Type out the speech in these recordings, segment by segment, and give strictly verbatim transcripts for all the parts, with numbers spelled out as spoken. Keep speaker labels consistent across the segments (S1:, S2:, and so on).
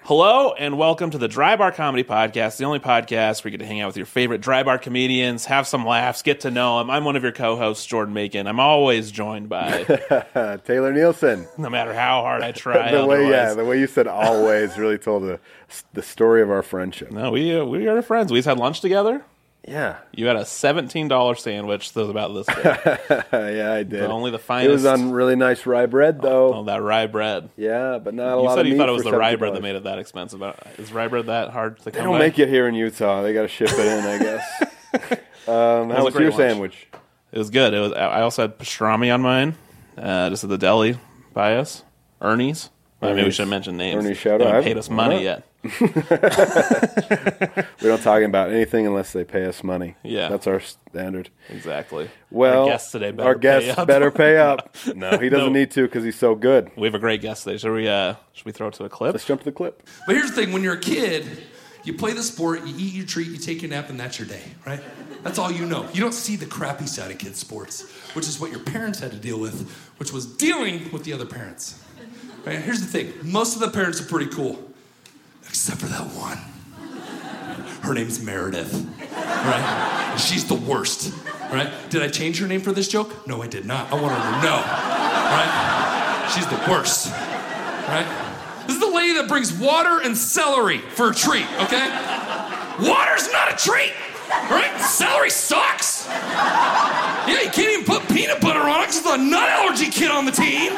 S1: Hello and welcome to the Dry Bar Comedy Podcast, the only podcast where you get to hang out with your favorite dry bar comedians, have some laughs, get to know them. I'm one of your co-hosts, Jordan Macon. I'm always joined by
S2: Taylor Nielsen.
S1: No matter how hard I try.
S2: the way,
S1: otherwise.
S2: yeah, the way you said "always" really told the the story of our friendship.
S1: No, we uh, we are friends. We just had lunch together.
S2: Yeah,
S1: you had a seventeen dollars sandwich that was about this big.
S2: Yeah, I did.
S1: But only the finest.
S2: It was on really nice rye bread, though.
S1: Oh, that rye bread.
S2: Yeah, but not a
S1: you
S2: lot
S1: said
S2: of meat.
S1: You thought it was
S2: for
S1: the rye
S2: seventy dollars.
S1: bread that made it that expensive. Is rye bread that hard to come
S2: They don't
S1: by?
S2: make it here in Utah. They got to ship it in, I guess. um, how was, was your lunch. Sandwich?
S1: It was good. It was. I also had pastrami on mine, uh, just at the deli by us. Ernie's. I mean, we should mention names.
S2: Ernie's shout
S1: they
S2: out.
S1: haven't paid us money yet.
S2: We don't talk about anything unless they pay us money.
S1: Yeah,
S2: that's our standard.
S1: Exactly.
S2: Well,
S1: our guest today better
S2: our guest
S1: pay up.
S2: better pay up. No, he doesn't
S1: no.
S2: need to because he's so good.
S1: We have a great guest today. Should we? Uh, should we throw it to a clip?
S2: Let's jump to the clip.
S3: But here's the thing: when you're a kid, you play the sport, you eat your treat, you take your nap, and that's your day, right? That's all you know. You don't see the crappy side of kids' sports, which is what your parents had to deal with, which was dealing with the other parents. Right? Here's the thing: most of the parents are pretty cool. Except for that one. Her name's Meredith, right? She's the worst, right? Did I change her name for this joke? No, I did not. I want her to know, right? She's the worst, right? This is the lady that brings water and celery for a treat, okay? Water's not a treat, right? Celery sucks. Yeah, you can't even put peanut butter on it because there's a nut allergy kid on the team.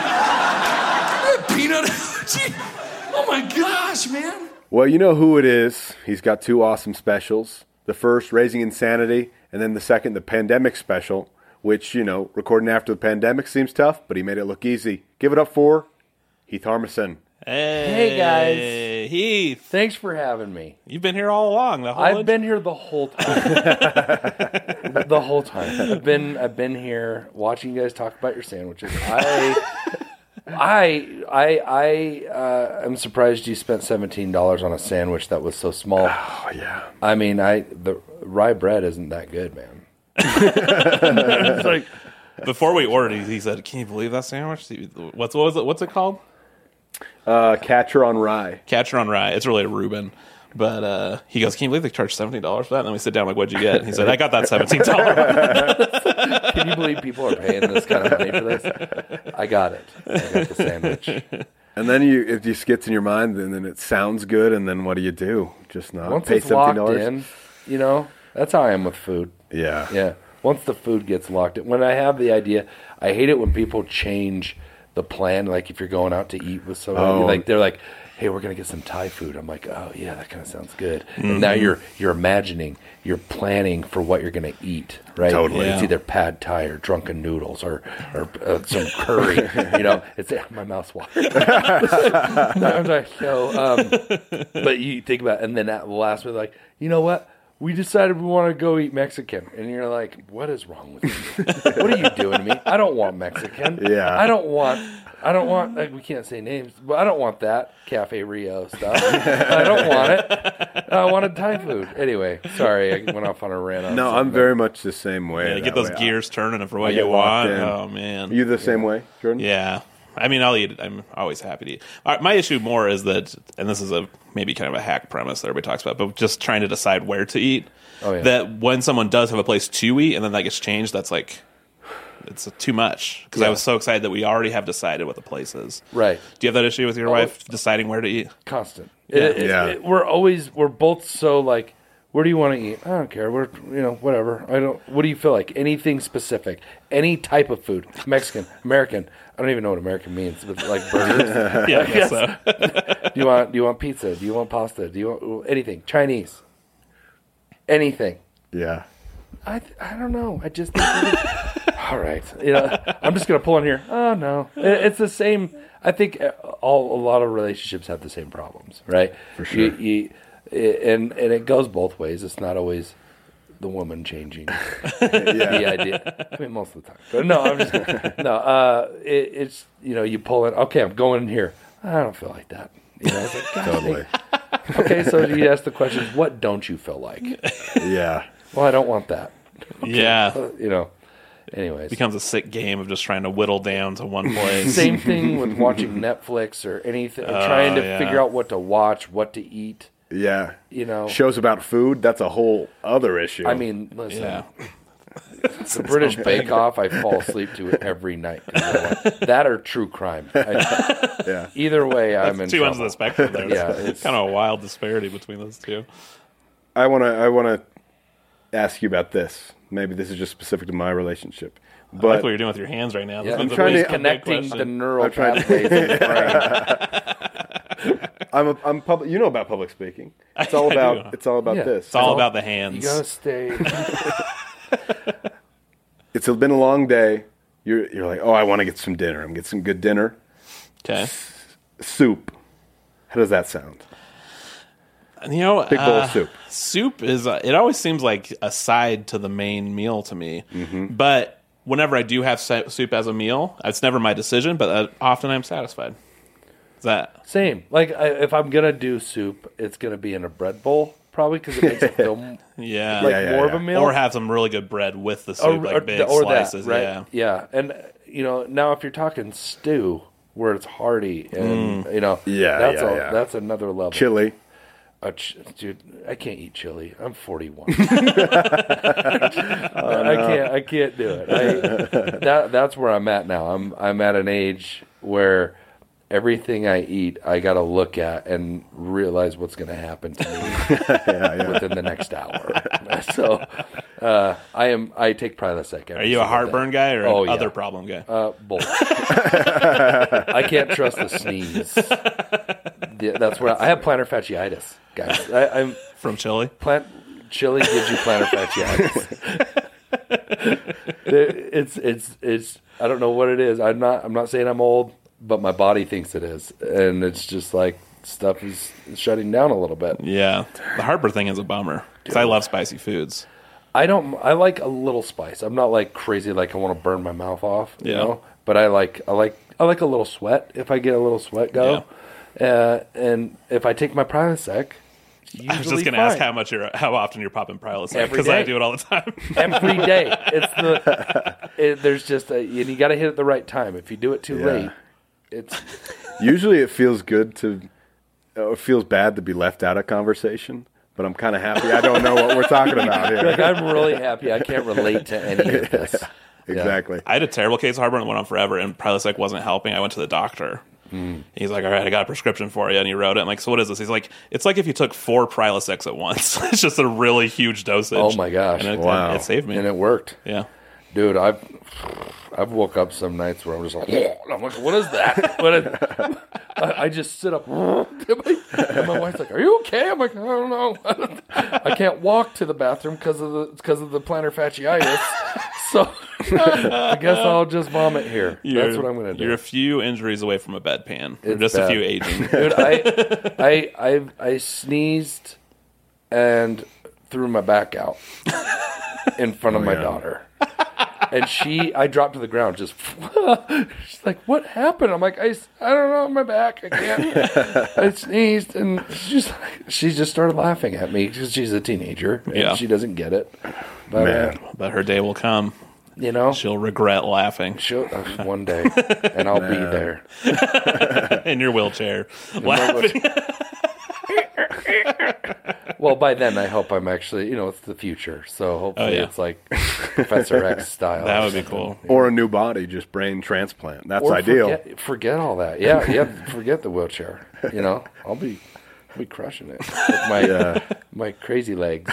S3: Peanut allergy? Oh my gosh, man.
S2: Well, you know who it is. He's got two awesome specials. The first, Raising Insanity, and then the second, the Pandemic Special, which, you know, recording after the pandemic seems tough, but he made it look easy. Give it up for Heath Harmison.
S1: Hey,
S4: hey guys.
S1: Heath.
S4: Thanks for having me.
S1: You've been here all along. The whole
S4: I've been here the whole time. the whole time. I've been I've been here watching you guys talk about your sandwiches. I I I I uh, I'm surprised you spent seventeen dollars on a sandwich that was so small.
S2: Oh yeah.
S4: I mean, I the rye bread isn't that good, man. It's like
S1: before we ordered, he, he said, "Can you believe that sandwich? What's what was it? What's it called?
S2: Uh, Catcher on Rye.
S1: Catcher on Rye. It's really a Reuben." But uh, he goes, "Can you believe they charged seventeen dollars for that?" And then we sit down, like, "What'd you get?" And he said, "I got that seventeen dollars."
S4: Can you believe people are paying this kind of money for this? I got it. I got the sandwich.
S2: And then you, it just gets in your mind, and then it sounds good, and then what do you do? Just not
S4: Once
S2: pay
S4: it's
S2: seventeen
S4: locked
S2: dollars?
S4: in, you know, that's how I am with food.
S2: Yeah.
S4: Yeah. Once the food gets locked in. When I have the idea, I hate it when people change the plan. Like if you're going out to eat with somebody,
S2: Oh.
S4: like they're like, "Hey, we're gonna get some Thai food." I'm like, "Oh yeah, that kind of sounds good."
S2: Mm-hmm.
S4: And now you're you're imagining, you're planning for what you're gonna eat, right?
S2: Totally.
S4: It's
S1: Yeah.
S4: either pad Thai or drunken noodles or or uh, some curry. You know, it's my mouth's watering. No, I'm sorry. So, um, but you think about it, and then at the last minute, like, you know what? We decided we want to go eat Mexican. And you're like, what is wrong with you? What are you doing to me? I don't want Mexican.
S2: Yeah.
S4: I don't want, I don't want, like, we can't say names, but I don't want that Cafe Rio stuff. I don't want it. I wanted Thai food. Anyway, sorry, I went off on a rant. On
S2: No, I'm very much the same way.
S1: Yeah,
S2: that
S1: get those
S2: way.
S1: gears turning for
S2: I
S1: what
S2: get
S1: you
S2: locked
S1: want.
S2: in.
S1: Oh man,
S2: Are you the same way, Jordan?
S1: yeah. I mean, I'll eat it. I'm always happy to eat. Uh, my issue more is that, and this is a maybe kind of a hack premise that everybody talks about, but just trying to decide where to eat.
S4: Oh, yeah.
S1: That when someone does have a place to eat and then that gets changed, that's like, it's too much. Because I
S4: Yeah.
S1: was so excited that we already have decided what the place is.
S4: Right.
S1: Do you have that issue with your
S4: Oh.
S1: wife deciding where to eat?
S4: Constant.
S1: Yeah.
S4: It- it-
S2: Yeah.
S4: it- we're always, we're both so like, where do you want to eat? I don't care. We're, you know, whatever. I don't, what do you feel like? Anything specific. Any type of food. Mexican, American. I don't even know what American means, but like burgers.
S1: Yeah, I guess so.
S4: Do you want, do you want pizza? Do you want pasta? Do you want anything? Chinese. Anything.
S2: Yeah.
S4: I I don't know. I just all right. You know, I'm just gonna pull in here. Oh no, It- it's the same. I think all a lot of relationships have the same problems, right?
S2: For sure.
S4: You, you, and and it goes both ways. It's not always the woman changing the idea. I mean, most of the time. But no, I'm just no. Uh, it, it's you know, you pull in. Okay, I'm going in here. I don't feel like that. You know, it's like, God,
S2: Totally.
S4: okay, so you ask the questions. What don't you feel like?
S2: Yeah.
S4: Well, I don't want that.
S1: Yeah.
S4: Uh, you know, Anyways,
S1: becomes a sick game of just trying to whittle down to one place.
S4: same thing with watching Netflix or anything,
S1: Oh,
S4: trying to
S1: yeah.
S4: figure out what to watch, what to eat.
S2: Yeah.
S4: You know,
S2: Shows about food, that's a whole other issue.
S4: I mean, listen,
S1: Yeah.
S4: the British Bake Off, I fall asleep to it every night. 'Cause I'm like, that or true crime. I,
S2: yeah.
S4: either way, I'm in
S1: Two ends of
S4: trouble.
S1: the spectrum there.
S4: Yeah,
S1: It's
S4: it's-
S1: kind of a wild disparity between those two.
S2: I want to I want to ask you about this. Maybe this is just specific to my relationship.
S1: I like
S2: But
S1: what you're doing with your hands right now. This
S4: Yeah,
S1: one's
S2: I'm
S1: a
S2: trying
S1: big-
S2: to-
S1: a big
S4: Connecting the
S1: question.
S4: neural
S2: I'm trying to-
S4: pathways in the brain.
S2: I'm a, I'm public. You know about public speaking. It's all
S1: I do.
S2: about it's all about
S4: Yeah.
S2: this.
S1: It's all
S4: So,
S1: about the
S4: You
S1: hands.
S4: gotta stay.
S2: It's been a long day. You're you're like, oh, I want to get some dinner. I'm gonna get some good dinner.
S1: Okay.
S2: Soup. How does that sound?
S1: You know,
S2: Big bowl
S1: uh,
S2: of soup.
S1: Soup is, uh, it always seems like a side to the main meal to me.
S2: Mm-hmm.
S1: But whenever I do have sa- soup as a meal, it's never my decision, but uh, often I'm satisfied. Is that,
S4: Same. Like I, if I'm gonna do soup, it's gonna be in a bread bowl, probably because it makes it feel m-
S1: yeah.
S4: like
S2: Yeah, yeah,
S4: more
S2: yeah.
S4: of a meal.
S1: Or have some really good bread with the soup,
S4: Or-
S1: like
S4: or-
S1: big
S4: or
S1: slices.
S4: that, right?
S1: Yeah.
S4: Yeah, and uh, you know, now if you're talking stew, where it's hearty, and you know,
S2: Yeah,
S4: that's
S2: yeah,
S4: a,
S2: yeah.
S4: that's another level.
S2: Chili.
S4: Uh, ch- dude, I can't eat chili. I'm forty-one. I can't. I can't do it. I, that that's where I'm at now. I'm I'm at an age where everything I eat, I got to look at and realize what's going to happen to me within the next hour. So uh, I am. I take Prilosec.
S1: Are you a heartburn guy or
S4: Oh,
S1: an
S4: yeah.
S1: other problem guy?
S4: Uh, both. I can't trust the sneeze. Yeah, that's where I, I have plantar fasciitis, guys. I, I'm
S1: From chili?
S4: plant chili gives you plantar fasciitis. it's it's it's. I don't know what it is. I'm not. I'm not saying I'm old, but my body thinks it is, and it's just like stuff is shutting down a little bit.
S1: Yeah. The heartburn thing is a bummer because I love spicy foods.
S4: I don't. I like a little spice. I'm not like crazy. Like I want to burn my mouth off. You
S1: Yeah.
S4: know. But I like. I like. I like a little sweat. If I get a little sweat go, uh, and if I take my Prilosec, usually
S1: I was just going to ask
S4: fine.
S1: how much you're, how often you're popping Prilosec
S4: Every
S1: because I
S4: day.
S1: do it all the time.
S4: every day. It's the. It, there's just a, and you got to hit it the right time. If you do it too
S2: Yeah.
S4: late, it's.
S2: Usually it feels good to, or it feels bad to be left out of conversation, but I'm kind of happy I don't know what we're talking about
S4: Like
S2: here.
S4: I'm really happy. I can't relate to any of this.
S2: Exactly.
S1: I had a terrible case of heartburn that went on forever, and Prilosec wasn't helping. I went to the doctor.
S4: Mm.
S1: He's like, all right, I got a prescription for you. And he wrote it. I'm like, so what is this? He's like, it's like if you took four Prilosecs at once. It's just a really huge dosage.
S4: Oh, my gosh.
S1: And it,
S2: Wow.
S1: it saved me.
S4: And it worked.
S1: yeah.
S4: Dude, I've I've woke up some nights where I'm just like, I'm like, what is that? What is, I, I just sit up, and my wife's like, "Are you okay?" I'm like, "I don't know. I can't walk to the bathroom because of the because of the plantar fasciitis. So I guess I'll just vomit here.
S1: You're,
S4: That's what I'm gonna do."
S1: You're a few injuries away from a bedpan. Or
S4: It's
S1: just
S4: bad.
S1: a few aging.
S4: Dude, I I I I sneezed and threw my back out in front of my
S2: yeah.
S4: daughter. And she, I dropped to the ground, just, she's like, what happened? I'm like, I, I don't know, my back, I can't, I sneezed, and she's like, she just started laughing at me, because she's a teenager, and
S1: Yeah.
S4: she doesn't get it, but,
S2: Man.
S4: uh,
S1: But her day will come.
S4: you know,
S1: She'll regret laughing
S4: she'll, uh, one day, and I'll be there.
S1: in your wheelchair. Laughing.
S4: Well, by then, I hope I'm actually, you know, it's the future, so hopefully
S1: Oh, yeah.
S4: it's like Professor X style.
S1: That
S4: or
S1: would be
S4: something.
S1: cool.
S2: Or a new body, just brain transplant. That's
S4: Or
S2: ideal.
S4: Forget, forget all that. Yeah, yeah. Forget the wheelchair. You know, I'll be, I'll be crushing it with my uh, my crazy legs.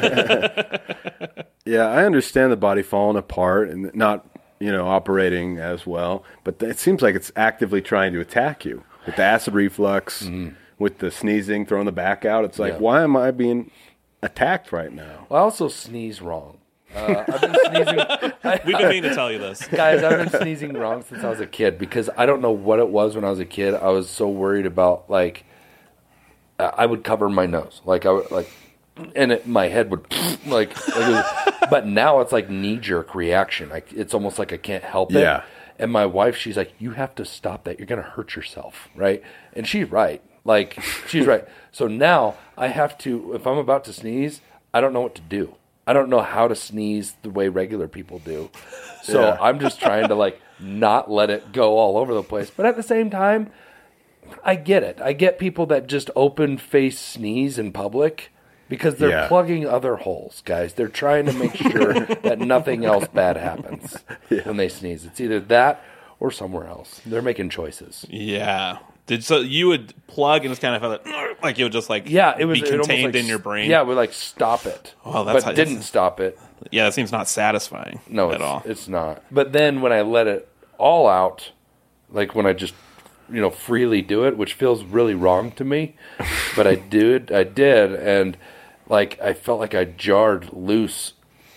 S2: Yeah, I understand the body falling apart and not, you know, operating as well, but it seems like it's actively trying to attack you with the acid reflux, with the sneezing, throwing the back out. It's like,
S4: Yeah.
S2: why am I being attacked right now?
S4: Well, I also sneeze wrong. Uh, I've been sneezing,
S1: We've been meaning to tell you this.
S4: guys. I've been sneezing wrong since I was a kid because I don't know what it was when I was a kid. I was so worried about like uh, I would cover my nose, like I would like, and it, my head would like. It was, but now it's like knee jerk reaction. Like it's almost like I can't help it.
S2: Yeah.
S4: And my wife, she's like, "You have to stop that. You're gonna hurt yourself, right?" And she's right. Like she's right. So now I have to. If I'm about to sneeze, I don't know what to do. I I don't know how to sneeze the way regular people do. So
S2: Yeah.
S4: I'm just trying to like not let it go all over the place. But at the same time, I get it. I get people that just open face sneeze in public because they're
S2: Yeah.
S4: plugging other holes, guys. They're trying to make sure that nothing else bad happens when they sneeze. It's either that or somewhere else. They're making choices.
S1: Yeah. Did so you would plug and it's kind of like, like it would just like
S4: Yeah, it was
S1: be
S4: it almost
S1: contained
S4: like-
S1: in your brain.
S4: Yeah, we like stop it,
S1: Oh, that's
S4: but
S1: how-
S4: didn't stop it.
S1: Yeah, that seems not satisfying.
S4: No,
S1: at
S4: it's,
S1: all.
S4: it's not. But then when I let it all out, like when I just you know freely do it, which feels really wrong to me, but I did, I did, and like I felt like I jarred loose.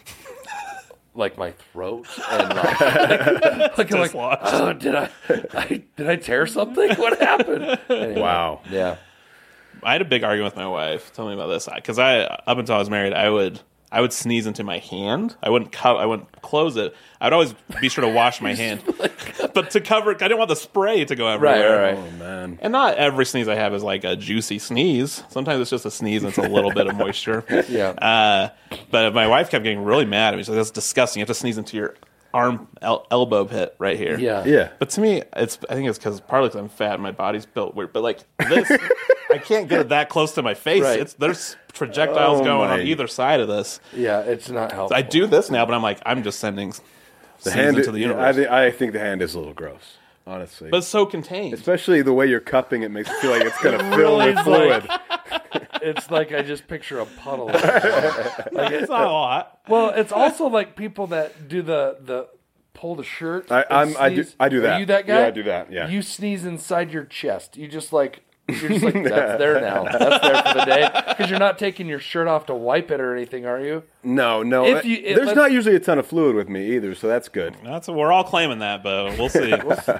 S4: Like my throat and like, like, like, like
S1: Dislodged.
S4: oh, did I, I did I tear something? What happened? Anyway,
S2: Wow.
S4: yeah,
S1: I had a big argument with my wife. Tell me about this, because I up until I was married, I would I would sneeze into my hand. I wouldn't co- I wouldn't close it. I'd always be sure to wash my hand, but to cover it, I didn't want the spray to go everywhere.
S4: right, right.
S2: Oh, man.
S1: And not every sneeze I have is like a juicy sneeze. Sometimes it's just a sneeze and it's a little bit of moisture.
S4: Yeah.
S1: Uh, but my wife kept getting really mad at me. She's like, "That's disgusting. You have to sneeze into your arm, el- elbow pit right here."
S4: Yeah,
S2: Yeah.
S1: But to me, it's I think it's because partly because I'm fat and my body's built weird. But like this, I can't get it that close to my face.
S4: Right.
S1: It's there's projectiles
S2: Oh,
S1: going
S2: my.
S1: on either side of this.
S4: yeah. It's not helpful.
S1: I do this now, but I'm like I'm just sending
S2: The
S1: seeds
S2: hand,
S1: into the
S2: yeah,
S1: universe.
S2: I, thi- I think the hand is a little gross, honestly.
S1: but it's so contained.
S2: Especially the way you're cupping it makes it feel like it's going to fill
S4: really
S2: with
S4: is
S2: fluid.
S4: It's like I just picture a puddle. Of water. Like
S1: It's
S4: it,
S1: not a lot.
S4: well, it's also like people that do the the pull the shirt.
S2: I-
S4: and
S2: I'm- I do-
S4: sneeze.
S2: I do
S4: Are
S2: that.
S4: you that guy?
S2: Yeah, I do that, yeah.
S4: You sneeze inside your chest. You just like you're just like that's there now. That's there for the day because you're not taking your shirt off to wipe it or anything, are you?
S2: No, no.
S4: If you- it-
S2: there's
S4: let's-
S2: not usually a ton of fluid with me either, so that's good.
S1: That's we're all claiming that, but we'll see.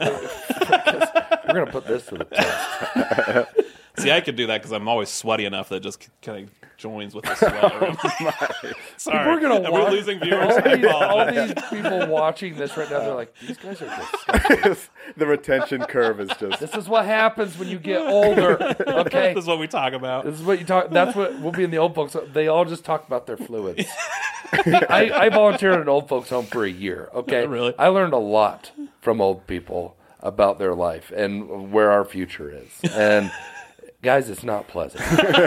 S4: We're gonna put this to the test.
S1: See, I could do that because I'm always sweaty enough that it just kind of joins with the sweat. Sorry,
S4: We're gonna
S1: Are
S4: watch
S1: we losing viewers?
S4: all
S1: I
S4: these, all
S1: apologize.
S4: these people watching this right now. They're like, these guys are disgusting.
S2: The retention curve is just.
S4: This is what happens when you get older. Okay.
S1: This is what we talk about.
S4: This is what you talk. That's what we'll be in the old folks. They all just talk about their fluids. I, I volunteered at an old folks home for a year. Okay,
S1: Really?
S4: I learned a lot from old people about their life and where our future is. And guys, it's not pleasant.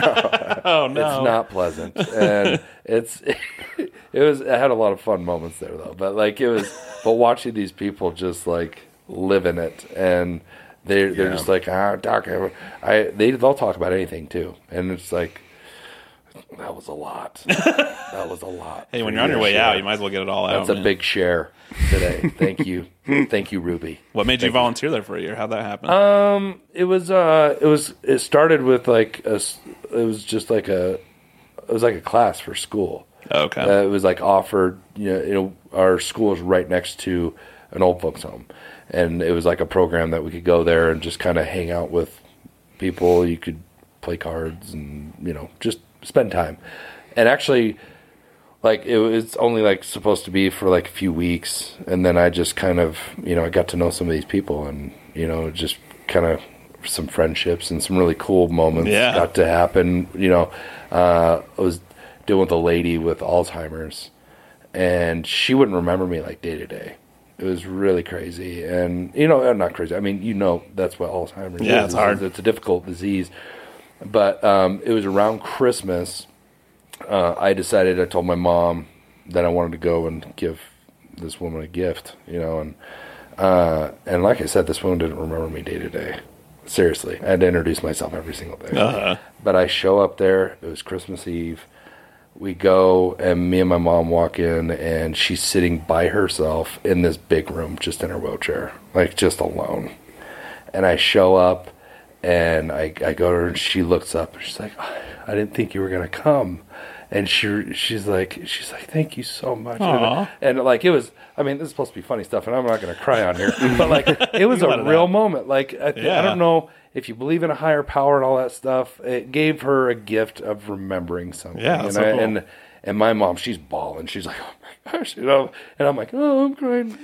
S1: Oh no,
S4: It's not pleasant, and it's it was. I had a lot of fun moments there though. But like it was, but watching these people just like living it and. They're, they're
S2: Yeah.
S4: just like, ah, doc, I, I, they, they'll talk about anything too. And it's like, that was a lot. That was a lot.
S1: Hey, when you're on your way out, you might as well get it all
S4: That's
S1: out.
S4: a
S1: man.
S4: big share today. Thank you. Thank you, Ruby.
S1: What made you volunteer there for a year? How'd that happen?
S4: Um, it was, uh, it was, it started with like a, s- it was just like a, it was like a class for school.
S1: okay.
S4: Uh, it was like offered, you know, you know, our school is right next to an old folks home. And it was like a program that we could go there and just kind of hang out with people. You could play cards and, you know, just spend time. And actually, like, it was only, like, supposed to be for, like, a few weeks. And then I just kind of, you know, I got to know some of these people and, you know, just kind of some friendships and some really cool moments
S1: Yeah.
S4: got to happen. You know, uh, I was dealing with a lady with Alzheimer's, and she wouldn't remember me, like, day to day. It was really crazy. And, you know, not crazy. I mean, you know, that's what Alzheimer's is.
S1: Yeah, it's hard.
S4: It's a difficult disease. But um, it was around Christmas. Uh, I decided, I told my mom that I wanted to go and give this woman a gift, you know. And, uh, and like I said, this woman didn't remember me day to day. Seriously. I had to introduce myself every single day.
S1: Uh-huh.
S4: But I show up there. It was Christmas Eve. We go, and me and my mom walk in, and she's sitting by herself in this big room, just in her wheelchair, like just alone. And I show up, and I, I go to her, and she looks up, and she's like, "I didn't think you were gonna come." And she she's like she's like, "Thank you so much."
S1: Aw.
S4: And, and like it was, I mean, this is supposed to be funny stuff, and I'm not gonna cry on here, but like it was
S1: Let
S4: a
S1: it
S4: real
S1: out.
S4: moment. Like I, th-
S1: Yeah.
S4: I don't know. If you believe in a higher power and all that stuff, it gave her a gift of remembering something.
S1: Yeah,
S4: and
S1: that's so
S4: I,
S1: cool.
S4: and and my mom, she's bawling. She's like, "Oh my gosh," you know. And I'm like, "Oh, I'm crying."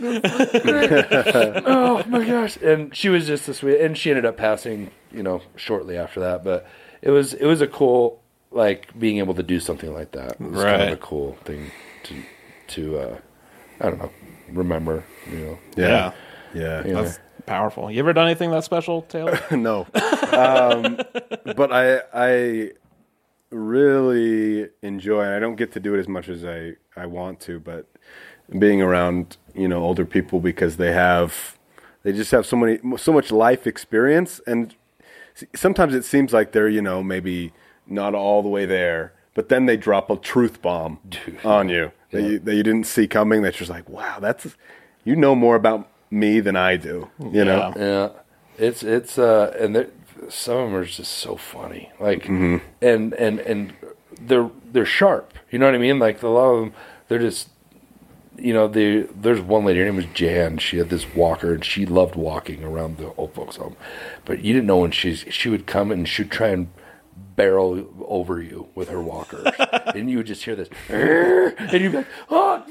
S4: Oh my gosh! And she was just a sweet. And she ended up passing, you know, shortly after that. But it was it was a cool like being able to do something like that was
S1: Right.
S4: kind of a cool thing to to uh, I don't know, remember, you know.
S1: Yeah.
S2: Yeah.
S4: Yeah.
S1: That's powerful. You ever done anything that special, Taylor?
S2: No. Um, but I I really enjoy, and I don't get to do it as much as I, I want to, but being around, you know, older people because they have, they just have so many, so much life experience. And sometimes it seems like they're, you know, maybe not all the way there, but then they drop a truth bomb on you that,
S4: Yeah.
S2: you that you didn't see coming. That's just like, wow, that's, you know more about me than I do, you know?
S1: Yeah.
S4: Yeah, it's it's uh, and they're- some of them are just so funny, like,
S2: Mm-hmm.
S4: and and and they're they're sharp. You know what I mean? Like a lot of them, they're just, you know, they. There's one lady, her name was Jan. She had this walker, and she loved walking around the old folks' home. But you didn't know when she's she would come and she'd try and barrel over you with her walker, and you would just hear this, and you'd be like, oh.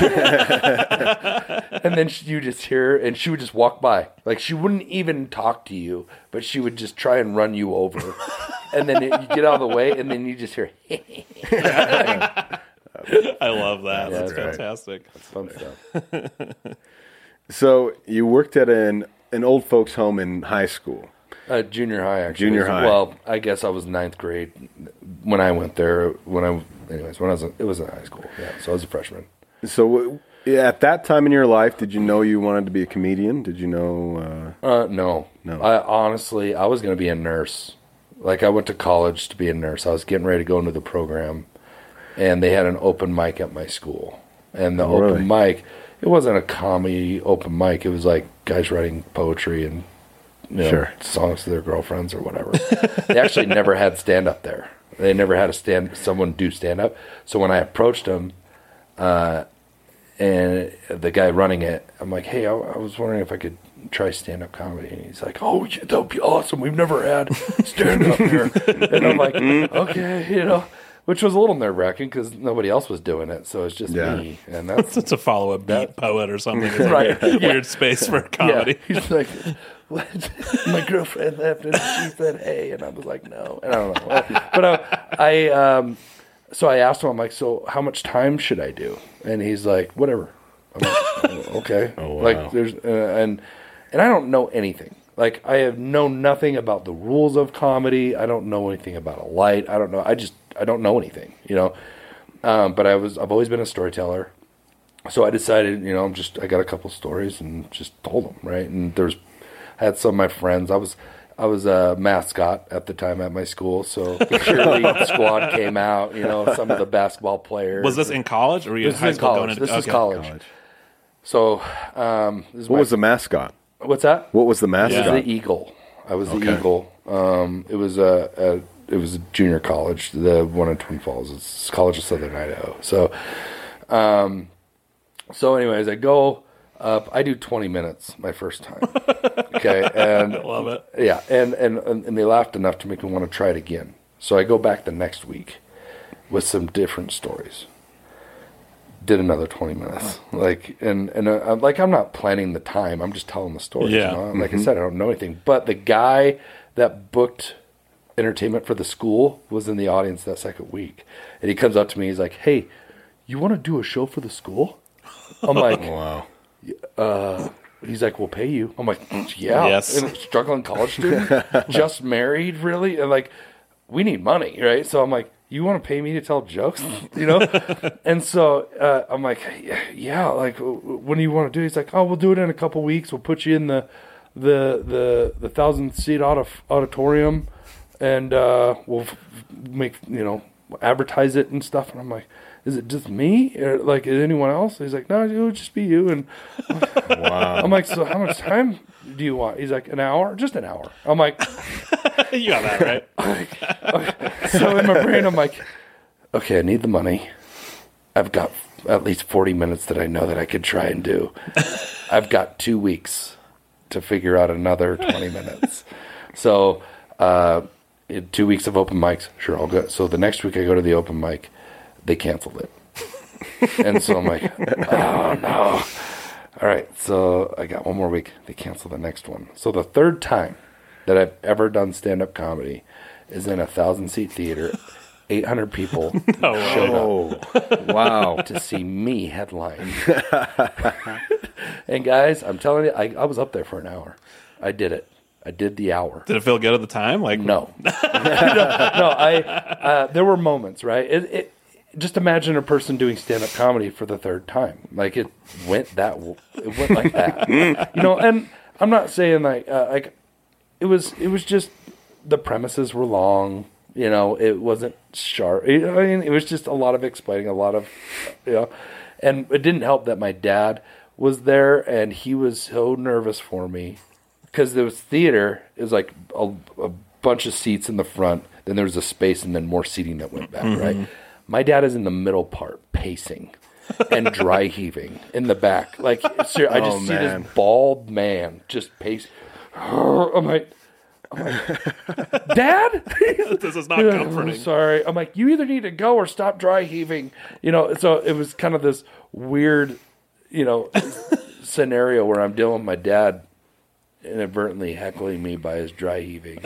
S4: And then she, you just hear her, and she would just walk by. Like, she wouldn't even talk to you, but she would just try and run you over. And then it, you get out of the way, and then you just hear,
S1: I love that.
S4: Yeah,
S1: That's
S4: that's right.
S1: fantastic.
S4: fun stuff.
S2: So you worked at an, an old folks home in high school.
S4: Uh, junior high, actually.
S2: Junior high.
S4: Well, I guess I was ninth grade when I went there. When I, anyways, when I was, in, it was in high school. Yeah, so I was a freshman.
S2: So yeah, at that time in your life, did you know you wanted to be a comedian? Did you know? Uh,
S4: Uh, no,
S2: No.
S4: I honestly, I was going to be a nurse. Like, I went to college to be a nurse. I was getting ready to go into the program, and they had an open mic at my school. And the
S2: Oh, really?
S4: open mic, it wasn't a comedy open mic. It was like guys writing poetry and, you know,
S2: Sure.
S4: songs to their girlfriends or whatever. They actually never had stand up there. They never had a stand someone do stand up. So when I approached them, uh, and the guy running it, I'm like, hey, I, I was wondering if I could try stand-up comedy. And he's like, oh, yeah, that would be awesome. We've never had stand-up here. And I'm like, okay, you know, which was a little nerve-wracking because nobody else was doing it. So it's just
S2: Yeah.
S4: me. And that's
S1: To follow a beat poet or something. It's
S4: Right.
S1: right. Weird space for comedy.
S4: Yeah. He's like, what? My girlfriend left and she said, hey. And I was like, no. And I don't know. But I, I um, so I asked him, I'm like, so how much time should I do? And he's like, whatever. I'm like, oh, okay.
S2: Oh, wow.
S4: Like, there's, uh, and, and I don't know anything. Like, I have known nothing about the rules of comedy. I don't know anything about a light. I don't know. I just, I don't know anything, you know? Um, but I was, I've always been a storyteller. So I decided, you know, I'm just, I got a couple stories and just told them, right? And there's, I had some of my friends. I was, I was a mascot at the time at my school, so the cheerleading squad came out. You know, some of the basketball players.
S1: Was this in college, or were you
S4: This
S1: in high
S4: is in
S1: school
S4: college.
S1: going into
S4: This is
S1: okay.
S4: college. So, um, this is
S2: what
S4: my,
S2: was the mascot?
S4: what's that?
S2: What was the
S4: It
S2: mascot?
S4: was the Eagle. I was the
S2: Okay.
S4: Eagle. Um, it was a, a it was a junior college, the one in Twin Falls. It's College of Southern Idaho. So, um, so anyways, I go up. I do twenty minutes my first time. Okay, and
S1: Love it.
S4: yeah, and, and and they laughed enough to make me want to try it again. So I go back the next week with some different stories. Did another twenty minutes, like, and and uh, I'm- like I'm not planning the time. I'm just telling the story.
S1: Yeah.
S4: You know? And like I said, I don't know anything. But the guy that booked entertainment for the school was in the audience that second week, and he comes up to me. He's like, "Hey, you want to do a show for the school?" I'm like,
S2: Wow.
S4: he's like, we'll pay you. I'm like, yeah.
S1: Yes.
S4: And a struggling college student, just married, really? And like, we need money, right? So I'm like, you want to pay me to tell jokes, you know? And so uh, I'm like, yeah, like, when do you want to do it? He's like, oh, we'll do it in a couple weeks. We'll put you in the the the, the thousand seat auto- auditorium, and uh, we'll f- make, you know, advertise it and stuff. And I'm like, is it just me? Or, like, is anyone else? He's like, no, it would just be you. And
S2: Wow.
S4: I'm like, so how much time do you want? He's like, an hour? Just an hour. I'm like,
S1: You got that right.
S4: so in my brain, I'm like, okay, I need the money. I've got at least forty minutes that I know that I could try and do. I've got two weeks to figure out another twenty minutes. So, uh, in two weeks of open mics, sure, I'll go. So the next week I go to the open mic, they canceled it. And so I'm like, oh no. All right, so I got one more week. They canceled the next one. So the third time that I've ever done stand-up comedy is in a thousand-seat theater eight hundred people
S1: Oh,
S4: showed up
S2: Oh, wow.
S4: to see me headline. And guys, I'm telling you, I, I was up there for an hour. I did it. I did the hour.
S1: Did it feel good at the time? Like
S4: No, no, no. I uh, there were moments, right? It, it just imagine a person doing stand-up comedy for the third time. Like it went that, it went like that, you know. And I'm not saying like uh, like it was. It was just the premises were long. You know, it wasn't sharp. I mean, it was just a lot of explaining, a lot of, you know, and it didn't help that my dad was there and he was so nervous for me. Because there was theater, it was like a, a bunch of seats in the front, then there was a space, and then more seating that went back, mm-hmm. right? My dad is in the middle part, pacing and dry heaving in the back. Like, ser- I just
S2: oh,
S4: see
S2: man.
S4: this bald man just pacing. I'm like, I'm like Dad?
S1: this is not comforting.
S4: I'm sorry. I'm like, you either need to go or stop dry heaving. You know, so it was kind of this weird, you know, scenario where I'm dealing with my dad inadvertently heckling me by his dry heaving.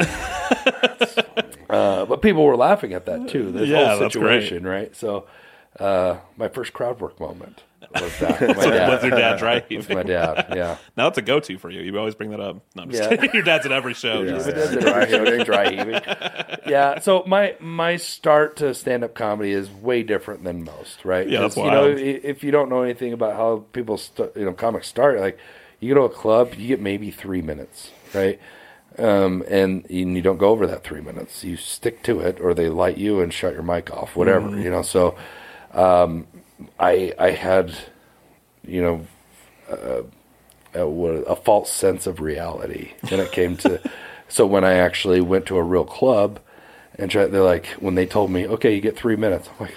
S4: uh, but people were laughing at that too. This
S1: Yeah,
S4: whole
S1: that's
S4: situation, right? So uh, my first crowd work moment was that. My dad.
S1: Was your dad dry
S4: With
S1: heaving?
S4: my dad, yeah.
S1: Now it's a go-to for you. You always bring that up. No, I'm just
S4: Yeah.
S1: kidding. Your dad's at every show.
S2: Yeah.
S1: Just-
S4: My dad's dry heaving, dry heaving. Yeah, so my my start to stand-up comedy is way different than most, right?
S1: Yeah, that's
S4: 'Cause, you know,
S1: wild.
S4: i- if you don't know anything about how people, st- you know, comics start, like you go to a club, you get maybe three minutes, right? Um, and you, you don't go over that three minutes. You stick to it, or they light you and shut your mic off, whatever,
S1: Mm-hmm.
S4: you know. So, um, I I had, you know, uh, a, a false sense of reality when it came to. So when I actually went to a real club, and tried, they're like, when they told me, okay, you get three minutes, I'm like,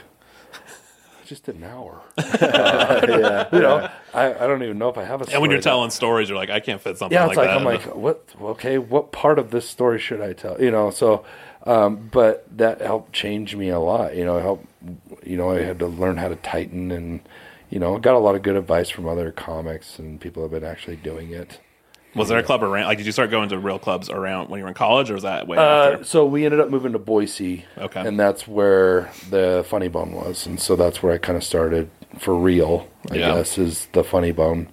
S4: I just did an hour. uh,
S2: yeah,
S4: you know, I, I don't even know if I have a story.
S1: and when you're
S4: that-
S1: telling stories, you're like, I can't fit something
S4: yeah,
S1: like
S4: it's like,
S1: that.
S4: I'm like, what? Okay, what part of this story should I tell? You know, so, um, but that helped change me a lot. You know, it helped. You know, I had to learn how to tighten, and you know, got a lot of good advice from other comics and people have been actually doing it.
S1: was there a club around? Like, did you start going to real clubs around when you were in college, or was that way
S4: Uh,
S1: after?
S4: so we ended up moving to Boise,
S1: Okay.
S4: and that's where the Funny Bone was, and so that's where I kind of started for real. I
S1: Yeah.
S4: guess is the Funny Bone,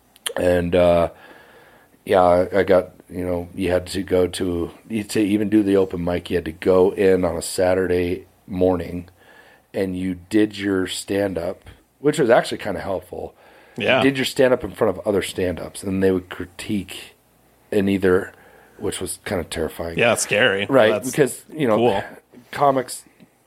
S4: and uh, yeah, I, I got you know you had to go to to even do the open mic. You had to go in on a Saturday morning, and you did your stand up, which was actually kind of helpful.
S1: Yeah.
S4: You did your stand up in front of other stand ups, and they would critique in either, which was kind of terrifying.
S1: Yeah, it's scary.
S4: Right,
S1: That's
S4: because you know,
S1: cool.
S4: comics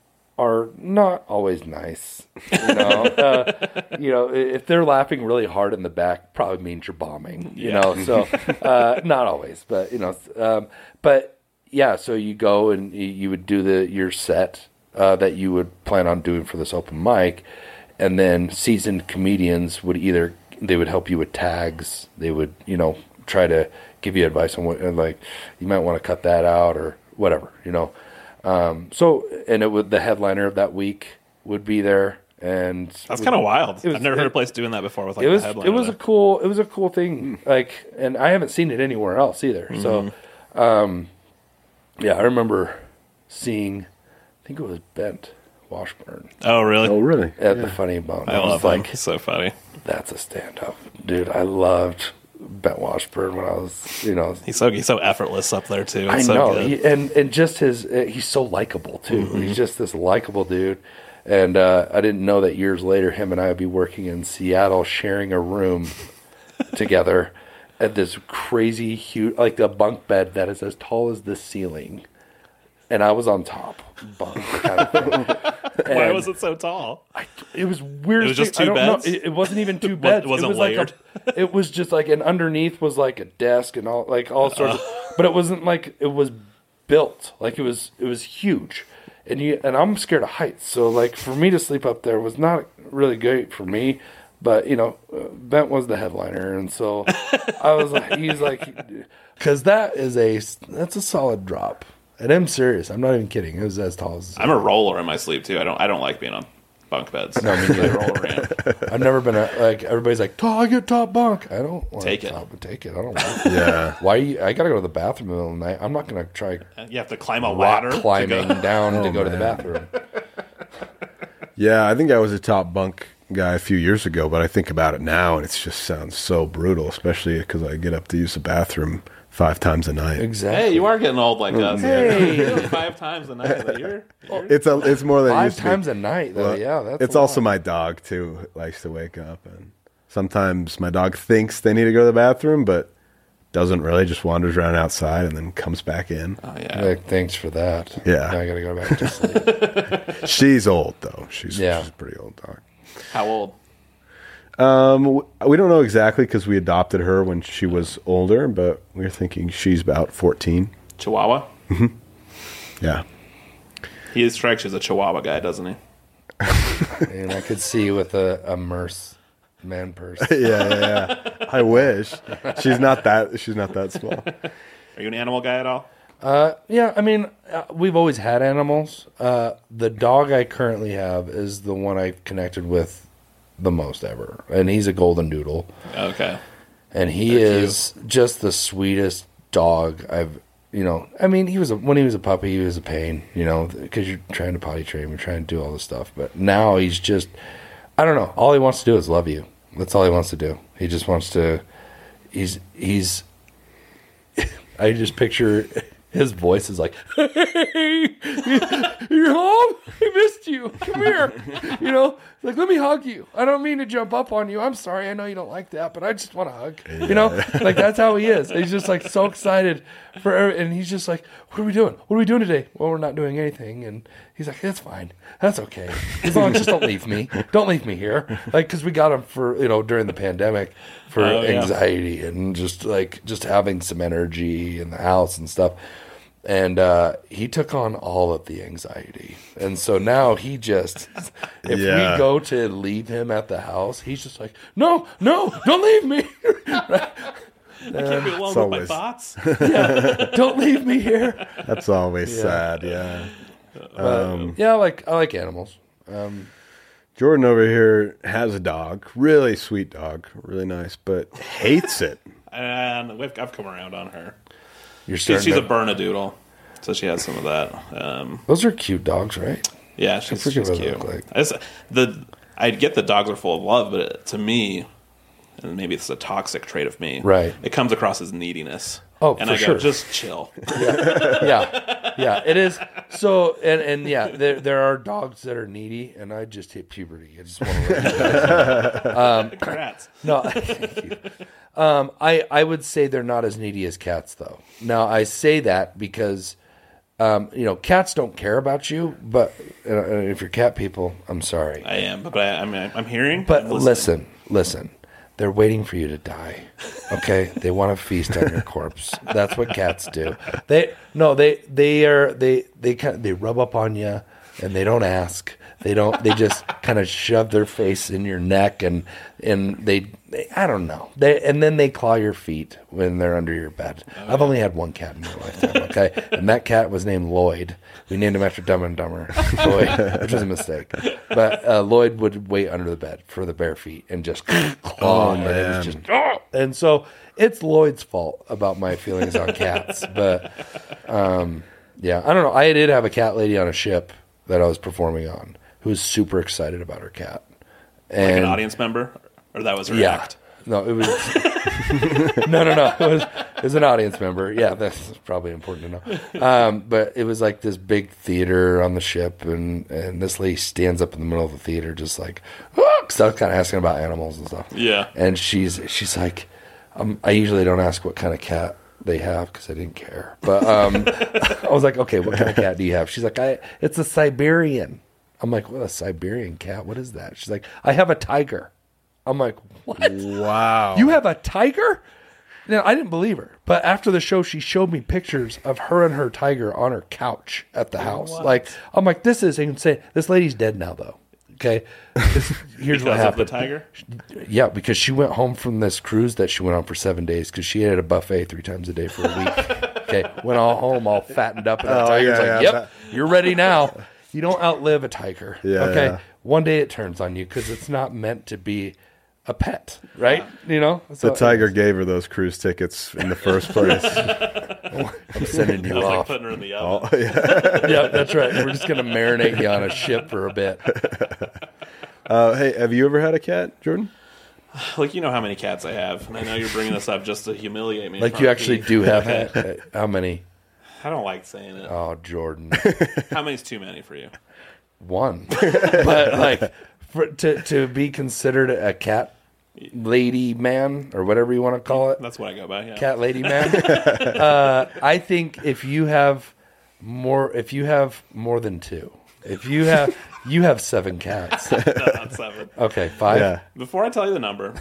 S4: are not always nice. You know, uh, you know, i- if they're laughing really hard in the back, probably means you're bombing. You
S1: Yeah.
S4: know, so uh, not always, but you know, um, but yeah. So you go and you, you would do the your set uh, that you would plan on doing for this open mic, and then seasoned comedians would either they would help you with tags, they would you know try to give you advice on what and like you might want to cut that out or whatever, you know. Um, so, and it would, the headliner of that week would be there, and
S1: That's kind of wild.
S4: was-
S1: I've never heard
S4: it-
S1: a place doing that before with like
S4: it was
S1: the headliner.
S4: it was a
S1: there.
S4: cool it was a cool thing. Like, and I haven't seen it anywhere else either. So, um, yeah, I remember seeing, I think it was Bent Washburn
S1: Oh, really?
S2: Oh, really?
S4: at the Funny Bone.
S1: I
S4: was
S1: love
S4: like,
S1: him. He's so funny.
S4: that's a stand up, dude. I loved Bent Washburn when I was, you know,
S1: He's so he's so effortless up there too. It's
S4: I
S1: so
S4: know,
S1: good.
S4: he, and and just his uh, he's so likable too.
S1: Mm-hmm.
S4: He's just this likable dude, and uh, I didn't know that years later, him and I would be working in Seattle, sharing a room together at this crazy huge, like a bunk bed that is as tall as the ceiling, and I was on top bunk kind of thing.
S1: Why
S4: And
S1: was it so tall?
S4: I, it was weird.
S1: It was just
S4: I
S1: two
S4: don't know.
S1: beds?
S4: It, it wasn't even two beds.
S1: wasn't
S4: it was
S1: layered?
S4: like a, it was just like, and underneath was like a desk and all like all sorts. of, but it wasn't like it was built. Like it was it was huge, and you and I'm scared of heights. So like for me to sleep up there was not really great for me. But you know, uh, Bent was the headliner, and so I was like, he's like, because that is a that's a solid drop. And I'm serious. I'm not even kidding. It was as tall as
S1: I'm a roller in my sleep too. I don't I don't like being on bunk beds.
S4: No, me
S1: I
S4: neither.
S1: roll around.
S4: I've never been a, like everybody's like, "Oh, I get top bunk." I don't want
S1: Take
S4: to
S1: it.
S4: top and take it. I don't. Want it.
S2: Yeah.
S4: Why? You, I gotta go to the bathroom in the middle of the night. I'm not gonna try
S1: You have to climb a
S4: rock
S1: ladder. to
S4: climbing
S1: go-
S4: down to
S2: Oh,
S4: go to the
S2: man.
S4: bathroom.
S2: Yeah, I think I was a top bunk guy a few years ago, but I think about it now, and it just sounds so brutal, especially because I get up to use the bathroom five times a night.
S4: Exactly.
S1: Hey, you are getting old like us.
S4: Hey.
S1: You're doing five times a night. Like, you're, you're,
S2: It's a, it's more than it
S4: Five
S2: used to be.
S4: times a night, though.
S2: Well,
S4: yeah, that's
S2: it's
S4: a
S2: also
S4: lot.
S2: my dog too. Who likes to wake up, and sometimes my dog thinks they need to go to the bathroom, but doesn't really. Just wanders around outside and then comes back in.
S1: oh, yeah.
S4: Like, thanks for that.
S2: Yeah.
S4: Now I got to go back to sleep.
S2: She's old though. She's,
S4: Yeah.
S2: she's a pretty old dog.
S1: How old?
S2: Um, w- we don't know exactly because we adopted her when she was older, but we're thinking she's about fourteen.
S1: Chihuahua?
S2: Yeah.
S1: He strikes you as a Chihuahua guy, doesn't he?
S4: And I could see with a, a Merce man purse.
S2: yeah, yeah, yeah. I wish she's not that. She's not that small.
S1: Are you an animal guy at all?
S4: Uh, yeah, I mean, uh, we've always had animals. Uh, the dog I currently have is the one I've connected with the most ever, and he's a golden doodle,
S1: Okay.
S4: and he
S1: They're
S4: is just the sweetest dog I've. You know, I mean, he was a, when he was a puppy, he was a pain. You know, because you're trying to potty train, you're trying to do all this stuff. But now he's just, I don't know. All he wants to do is love you. That's all he wants to do. He just wants to. He's he's. I just picture his voice is like, "Hey, you're home. I missed you. Come here." You know, like, let me hug you. I don't mean to jump up on you. I'm sorry. I know you don't like that, but I just want to hug. You know, like that's how he is. He's just like so excited for, and he's just like, "What are we doing? What are we doing today?" Well, we're not doing anything, and he's like, "That's fine. That's okay. As long as just don't leave me. Don't leave me here." Like, because we got him for you know during the pandemic for
S1: Oh, yeah.
S4: anxiety and just like just having some energy in the house and stuff. And uh, he took on all of the anxiety. And so now he just, if
S2: Yeah.
S4: we go to leave him at the house, he's just like, no, no, don't leave me.
S1: I can't be alone
S2: It's
S1: with
S2: always-
S1: my thoughts.
S4: Don't leave me here.
S2: That's always sad. Yeah. Um,
S4: Yeah, I like, I like animals. Um,
S2: Jordan over here has a dog, really sweet dog, really nice, but hates it.
S1: And we've, I've come around on her.
S4: you're
S1: She's,
S4: starting
S1: she's a
S4: to,
S1: Bernedoodle, so she has some of that. Um,
S4: those are cute dogs, right?
S1: yeah, she's,
S4: forget
S1: she's
S4: what they
S1: cute.
S4: look like.
S1: I just, the, I get that dogs are full of love, but it, to me, and maybe it's a toxic trait of me,
S4: Right.
S1: it comes across as neediness.
S4: Oh,
S1: and
S4: for
S1: I go,
S4: sure.
S1: just chill.
S4: Yeah, yeah, it is. So, and and yeah, there there are dogs that are needy, and I just hit puberty. I just want to.
S1: Congrats.
S4: No, thank you. Um, I I would say they're not as needy as cats, though. Now I say that because, um, you know, cats don't care about you. But uh, if you're cat people, I'm sorry.
S1: I am, but I, I mean, I'm hearing.
S4: But
S1: I'm listening.
S4: listen, listen. They're waiting for you to die. Okay, they want to feast on your corpse. That's what cats do. They no, they they are they they kind of, they rub up on you, and they don't ask. They don't. They just kind of shove their face in your neck, and and they, they I don't know. They and then they claw your feet when they're under your bed.
S1: Oh,
S4: I've only had one cat in my lifetime. Okay, and that cat was named Lloyd. We named him after Dumb and Dumber, Lloyd, which was a mistake. But uh, Lloyd would wait under the bed for the bare feet and just claw.
S2: Oh,
S4: and, it was
S2: man.
S4: just, "Oh!" And so it's Lloyd's fault about my feelings on cats. But um, yeah, I don't know. I did have a cat lady on a ship that I was performing on who was super excited about her cat. And
S1: Like an audience member? Or that was her
S4: yeah.
S1: act?
S4: No, it was no, no, no. It was it was an audience member. Yeah, that's probably important to know. Um, but it was like this big theater on the ship, and, and this lady stands up in the middle of the theater, just like, because I was kind of asking about animals and stuff.
S1: Yeah.
S4: And she's she's like, um, I usually don't ask what kind of cat they have because I didn't care, but um, I was like, okay, what kind of cat do you have? She's like, I it's a Siberian. I'm like, what, a Siberian cat? What is that? She's like, I have a tiger. I'm like, what?
S2: Wow.
S4: You have a tiger? Now, I didn't believe her. But after the show, she showed me pictures of her and her tiger on her couch at the house. Like, I'm like, this is insane. This lady's dead now, though. Okay? This, here's what
S1: Because of
S4: happened.
S1: the tiger?
S4: Yeah, because she went home from this cruise that she went on for seven days because she ate at a buffet three times a day for a week. Okay? Went all home all fattened up. And the
S2: Oh,
S4: tiger's
S2: yeah,
S4: like,
S2: yeah,
S4: yep, you're ready now. You don't outlive a tiger.
S2: Yeah,
S4: okay?
S2: yeah.
S4: One day it turns on you because it's not meant to be a pet, right? You know,
S2: The
S4: so
S2: tiger gave her those cruise tickets in the first place.
S4: I'm sending
S1: That
S4: you
S1: was like
S4: off.
S1: putting her in the oven.
S2: Oh, yeah.
S4: Yeah, that's right. We're just gonna marinate you on a ship for a bit.
S2: Uh, hey, have you ever had a cat, Jordan?
S1: Like, you know how many cats I have, and I know you're bringing this up just to humiliate me. in
S4: Like
S1: front
S4: you
S1: of
S4: actually
S1: Pete.
S4: do have that. How many?
S1: I don't like saying it.
S4: Oh, Jordan,
S1: How many's too many for you?
S4: one. But like, for, to to be considered a cat lady man or whatever you want to call it,
S1: That's what I go by. Yeah.
S4: cat lady man. uh, I think if you have more, if you have more than two, if you have you have seven cats.
S1: No, not seven.
S4: Okay, five.
S2: Yeah.
S1: Before I tell you the number,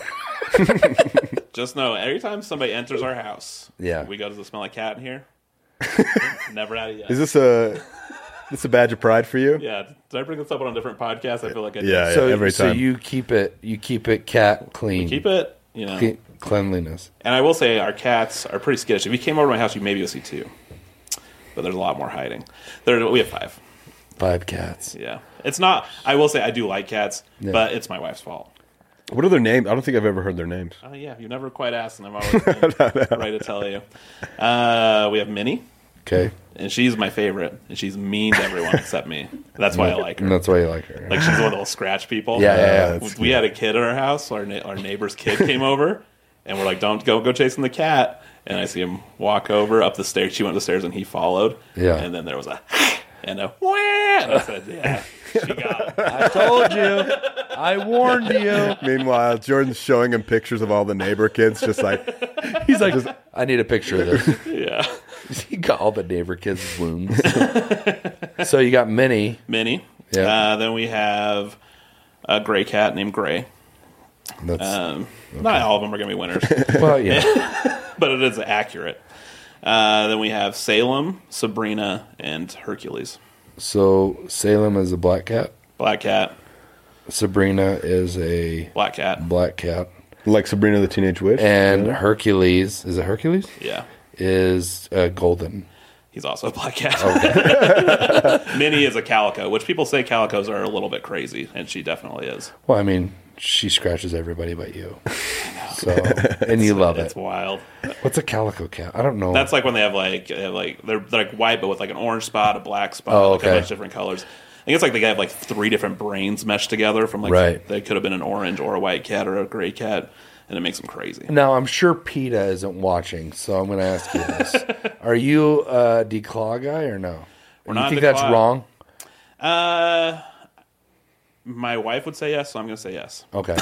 S1: just know every time somebody enters our house,
S4: Yeah.
S1: we go, does it smell like cat in here? Never had it yet.
S2: Is this a this a badge of pride for you?
S1: Yeah, did I bring this up on a different podcast? I feel like I did.
S2: Yeah,
S4: So,
S2: every
S4: so
S2: time.
S4: you keep it, you keep it cat clean,
S1: Keep it, you know.
S4: Cle- cleanliness.
S1: And I will say our cats are pretty skittish. If you came over to my house, you maybe would see two. But there's a lot more hiding. There, we have five.
S4: Five cats.
S1: Yeah. It's not, I will say I do like cats,
S4: Yeah.
S1: but it's my wife's fault.
S2: What are their names? I don't think I've ever heard their names.
S1: Oh, yeah, you've never quite asked, and I'm always been right to tell you. Uh, we have Minnie,
S4: Okay,
S1: and she's my favorite, and she's mean to everyone except me. That's why I like her.
S4: and that's why you like her.
S1: Like, she's one of those scratch people.
S4: Yeah, yeah, yeah.
S1: Uh,
S2: That's
S1: we had a kid at our house. Our, na- our neighbor's kid came over, and we're like, don't go go chasing the cat. And I see him walk over up the stairs. She went up the stairs, and he followed.
S4: Yeah.
S1: And then there was a and a wah. And I said, yeah, she got him.
S4: I told you. I warned you.
S2: Meanwhile, Jordan's showing him pictures of all the neighbor kids, just like,
S4: He's like, I need a picture of this.
S1: Yeah.
S4: He got all the neighbor kids' wounds. So you got Minnie.
S1: Minnie.
S4: Yeah.
S1: Uh, then we have a gray cat named Gray.
S4: That's
S1: Um, Not all of them are going to be winners,
S4: well, yeah.
S1: but it is accurate. Uh, then we have Salem, Sabrina, and Hercules.
S4: So Salem is a black cat.
S1: Black cat,
S4: Sabrina is a
S1: black cat.
S4: black cat,
S2: like Sabrina the Teenage Witch.
S4: and Hercules is it Hercules?
S1: Yeah.
S4: Is uh, golden.
S1: He's also a black cat. Minnie is a calico, which people say calicos are a little bit crazy, and she definitely is.
S4: Well, I mean, she scratches everybody but you. So, and you love
S1: It's
S4: it.
S1: wild.
S4: What's a calico cat? I don't know.
S1: That's like when they have like they have like they're, they're like white, but with like an orange spot, a black spot,
S4: Oh,
S1: like a
S4: okay.
S1: bunch of different colors. I think it's like they have like three different brains meshed together from like
S4: Right.
S1: they could have been an orange or a white cat or a gray cat, and it makes them crazy.
S4: Now, I'm sure PETA isn't watching, so I'm going to ask you this. Are you a declaw guy or no?
S1: We're
S4: you
S1: not
S4: think
S1: declaw.
S4: that's wrong?
S1: Uh, my wife would say yes, so I'm going to say yes.
S4: Okay.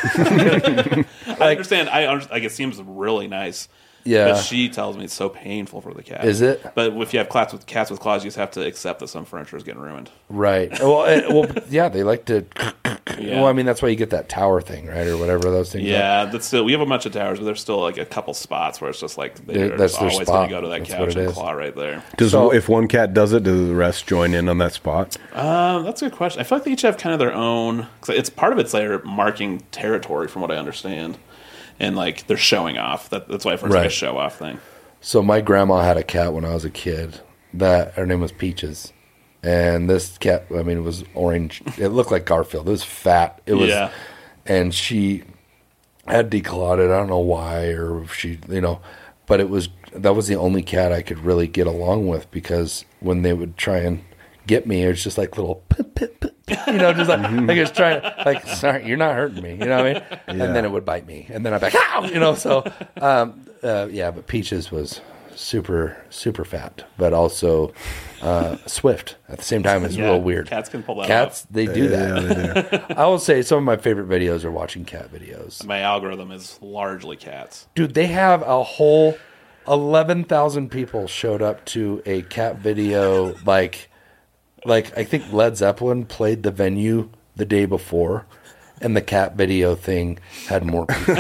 S1: I understand. I understand, like it seems really nice.
S4: Yeah.
S1: But she tells me it's so painful for the cat.
S4: Is it?
S1: But if you have cats with cats with claws, you just have to accept that some furniture is getting ruined.
S4: Right. Well, it, well, yeah, they like to.
S1: Yeah.
S4: Well, I mean, that's why you get that tower thing, right, or whatever those things. Are.
S1: Yeah, that's still we have a bunch of towers, but there's still like a couple spots where it's just like they're
S4: That's
S1: just
S4: their
S1: always
S4: spot.
S1: going to go to that
S4: That's
S1: couch
S4: what it
S1: and
S4: is.
S1: claw right there.
S2: Does
S4: So-
S2: if one cat does it, do the rest join in on that spot?
S1: Um, that's a good question. I feel like they each have kind of their own. Cause it's part of it's their marking territory, from what I understand, and like they're showing off. That, that's why it's like a
S4: Right.
S1: show off thing.
S4: So my grandma had a cat when I was a kid. That her name was Peaches, and this cat, I mean, it was orange. It looked like Garfield. It was fat. It was,
S1: Yeah.
S4: and she had declawed it. I don't know why, or if she, you know, but it was that was the only cat I could really get along with because when they would try and get me, it was just like little, pip, pip, pip, you know, just like like it was trying, like sorry, you're not hurting me, you know what I mean? And then it would bite me, and then I'd be like, ow, you know. So, um, uh, yeah, but Peaches was super super fat, but also uh, swift at the same time. It's
S1: Yeah,
S4: real weird.
S1: cats can pull that
S4: Cats, they do that.
S2: Yeah, they do.
S4: I will say some of my favorite videos are watching cat videos.
S1: My algorithm is largely cats.
S4: Dude, they have a whole eleven thousand people showed up to a cat video. Like, like I think Led Zeppelin played the venue the day before, and the cat video thing had more people.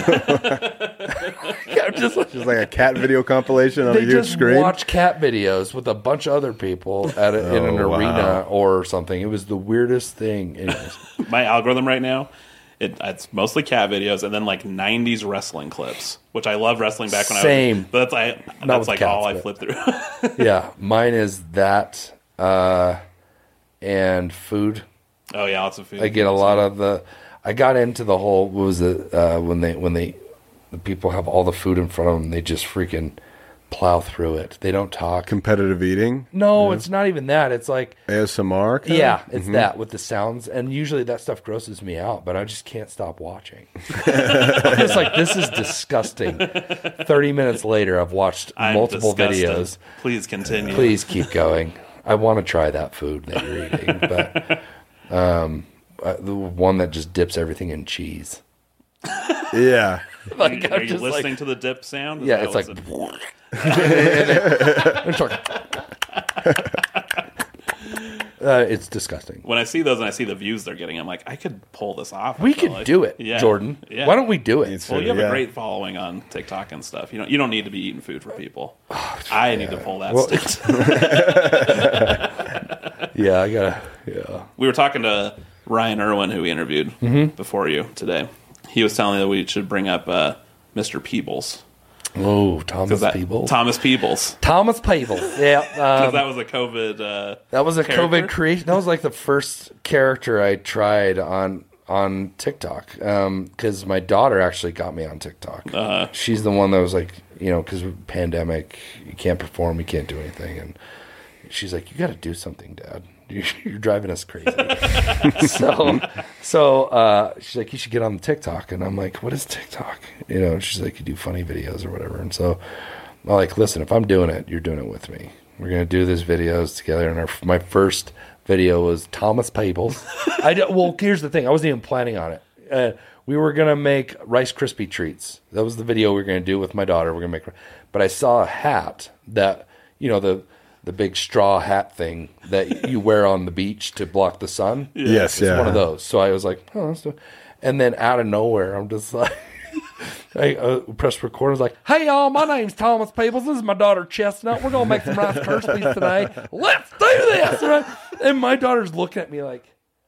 S4: Yeah, just like,
S2: Just like a cat video compilation on a
S4: they
S2: huge
S4: just
S2: screen.
S4: watch cat videos with a bunch of other people at a, in an
S2: Oh, wow.
S4: arena or something. It was the weirdest thing. Anyways.
S1: My algorithm right now, it, it's mostly cat videos and then like nineties wrestling clips, which I love wrestling back when I
S4: Same.
S1: was. But that's I,
S4: Not
S1: that's
S4: with
S1: like
S4: cats,
S1: all I
S4: but-
S1: flip through.
S4: Yeah, mine is that uh, and food.
S1: Oh yeah, lots of food.
S4: I get a lot of the. I got into the whole, what was it, uh, when they, when they, the people have all the food in front of them, they just freaking plow through it. They don't talk.
S2: Competitive eating?
S4: No, yeah. It's not even that. It's like
S2: A S M R? Kind
S4: yeah,
S2: of?
S4: it's mm-hmm. that with the sounds. And usually that stuff grosses me out, but I just can't stop watching. It's like, this is disgusting. thirty minutes later, I've watched
S1: I'm
S4: multiple
S1: disgusted.
S4: videos.
S1: Please continue.
S4: Please keep going. I want to try that food that you're eating, but um, uh, the one that just dips everything in cheese.
S2: Yeah.
S4: Like,
S1: Are
S4: I'm
S1: you
S4: just
S1: listening
S4: like,
S1: to the dip sound? Is
S4: yeah,
S1: that
S4: it's like.
S1: what's
S4: uh, it's disgusting.
S1: When I see those and I see the views they're getting, I'm like, I could pull this off. I
S4: We
S1: feel
S4: could
S1: like.
S4: do it,
S1: Yeah.
S4: Jordan.
S1: Yeah.
S4: Why don't we do it?
S1: Well, you have
S2: Yeah.
S1: a great following on TikTok and stuff. You don't. You don't need to be eating food for people. I need to pull that
S4: Well,
S1: stunt.
S4: Yeah, I gotta. Yeah.
S1: We were talking to Ryan Irwin, who we interviewed
S4: Mm-hmm.
S1: before you today. He was telling me that we should bring up uh, Mister Peebles.
S4: Oh, Thomas
S1: That-
S4: Peebles.
S1: Thomas Peebles.
S4: Thomas Peebles. Yeah.
S1: Because
S4: Um,
S1: that was a COVID. Uh,
S4: that was a
S1: character?
S4: COVID creation. That was like the first character I tried on on TikTok. Because my daughter actually got me on TikTok.
S1: Uh-huh.
S4: She's the one that was like, you know, because pandemic, you can't perform, you can't do anything, and she's like, "You got to do something, Dad. You're, you're driving us crazy." so, so uh, she's like, "You should get on TikTok." And I'm like, "What is TikTok?" You know, she's like, "You do funny videos or whatever." And so I'm like, "Listen, if I'm doing it, you're doing it with me. We're gonna do these videos together." And our, my first video was Thomas Peebles. I d- well, here's the thing: I wasn't even planning on it. Uh, we were gonna make Rice Krispie treats. That was the video we were gonna do with my daughter. We're gonna make, but I saw a hat that, you know, the the big straw hat thing that you wear on the beach to block the sun.
S2: Yes,
S4: It's
S2: yeah.
S4: one of those. So I was like, oh, let's do it. And then out of nowhere, I'm just like, I uh, pressed record. I was like, "Hey, y'all, my name's Thomas Peebles. This is my daughter, Chestnut. We're going to make some Rice Krispies today. Let's do this." Right? And my daughter's looking at me like,